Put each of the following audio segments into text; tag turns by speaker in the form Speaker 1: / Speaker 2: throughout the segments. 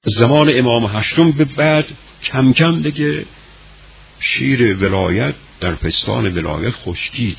Speaker 1: زمان امام هشتم به بعد کم کم دیگه شیر ولایت در پستان ولایت خشکید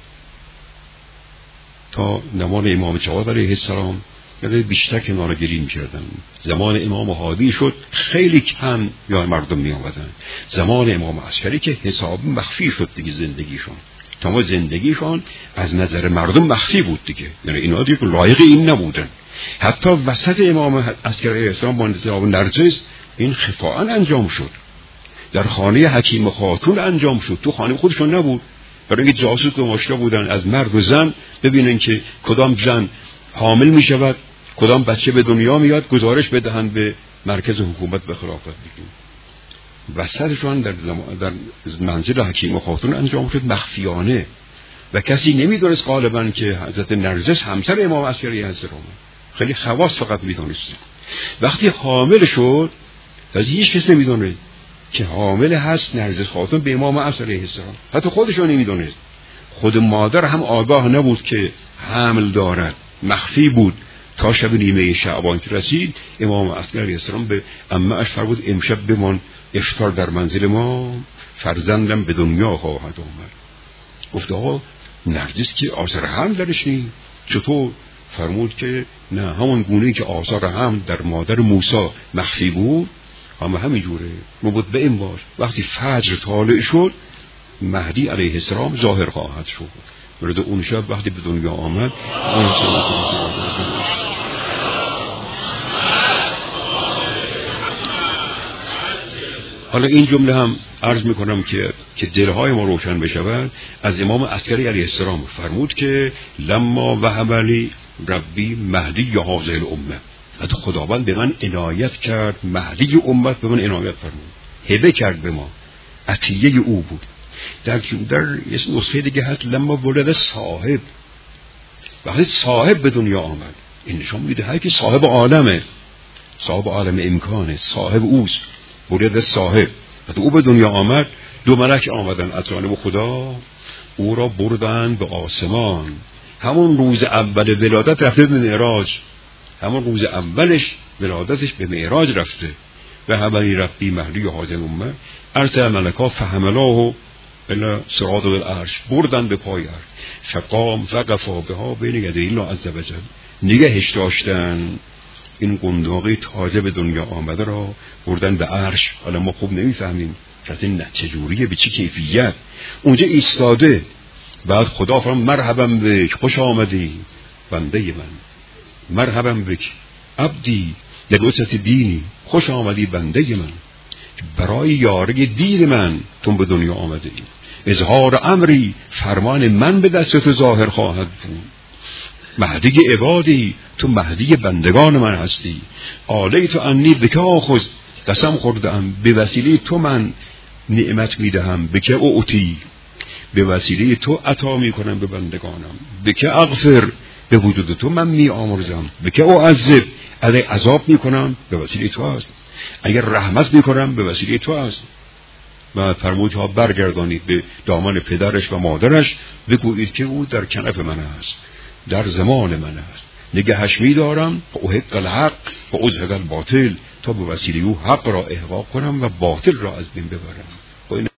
Speaker 1: تا زمان امام جواد علیه السلام یعنی بیشتر کنار گیری می‌کردن. زمان امام هادی شد خیلی کم یا مردم می آمدن. زمان امام عسکری که حساب مخفی شد دیگه زندگیشون، تمام زندگیشون از نظر مردم مخفی بود دیگه، یعنی اینا دیگه لایق این نبودن. حتی وسط امام عسکری علیه السلام با جناب نرجس این خفاءً انجام شد، در خانه حکیم خاتون انجام شد، تو خانه خودشون نبود، برای اینکه جاسوس گماشته بودن از مرد و زن ببینن که کدام زن حامل می شود، کدام بچه به دنیا میاد، گزارش بدهن به مرکز حکومت به خلافت دیگه. وسطشون در منزل حکیم خاتون انجام شد مخفیانه و کسی نمیدونست غالبا که حضرت نرجس همسر امام عسکری هستند. خیلی خواص فقط میدونست. وقتی حامل شد از هیچ کس نمیدونه که حامل هست نرجس خاتون به امام عسکری علیه السلام، حتی خودشون نمیدونست. خود مادر هم آگاه نبود که حمل دارد، مخفی بود تا شب نیمه شعبان که رسید امام عسکری علیه السلام به عمه اش فرمود امشب بمان افطار در منزل ما، فرزندم به دنیا خواهد آمد. گفت آقا نرجس که آثار حمل درش نیست. چطور؟ فرمود که نه، همون گونه‌ای که آثار حمل در مادر موسی مخفی بود همین جوره مربوط به این باش. وقتی فجر طالع شد مهدی علیه السلام ظاهر خواهد شد. ورد اون شب وقتی به دنیا آمد حالا این جمله هم عرض میکنم که دلهای ما روشن بشود. از امام عسکری علیه السلام فرمود که لما وهب لی ربی مهدی هذه الامه، حتی خداوند به من عنایت کرد، مهدی امت به من عنایت فرمود، هبه کرد به ما، عطیه او بود. در نسخه دیگه هست لما ولد صاحب، وقتی صاحب به دنیا آمد این نشان میده هر کی صاحب عالمه، صاحب عالم امکانه، صاحب اوست، ولد صاحب. وقتی او به دنیا آمد دو ملک آمدن از جانب خدا، او را بردن به آسمان. همون روز اول ولادت رفته به معراج، همون روز اولش ولادتش به معراج رفته. و حبلی ربی مهدی هذه الامه ارسل ملکا فحملاه الی صراط العرش، بردن به پای عرش، فقام فقفا بها بین یدی الله عز وجل، نگهش داشتن این قنداقی تازه به دنیا آمده را بردن به عرش. حالا ما خوب نمیفهمیم که این چجوریه، به چه کیفیت اونجا ایستاده. بعد خدا فرمود مرحبا بک، خوش آمدی بنده من، مرحبا بک عبدی لبوست دینی، خوش آمدی بنده من، برای یاری دین من تو به دنیا آمده ای. اظهار امری، فرمان من به دست تو ظاهر خواهد بود. مهدی عبادی، تو مهدی بندگان من هستی. آلیت انی بک آخذ، قسم خوردم به وسیله تو من نعمت میدهم، بک اعطی، به وسیله تو عطا میکنم به بندگانم. بک اغفر، به وجود تو من میآمرزم. بک اعذب، اگر عذاب میکنم به وسیله تو است، اگر رحمت میکنم به وسیله تو است. و فرمود ها برگردانید به دامن پدرش و مادرش، بگویید که او در کنف من است، در زمان من است، نگهش میدارم و احق الحق و ازهق الباطل، تا به وسیله او حق را احقاق کنم و باطل را از بین ببرم.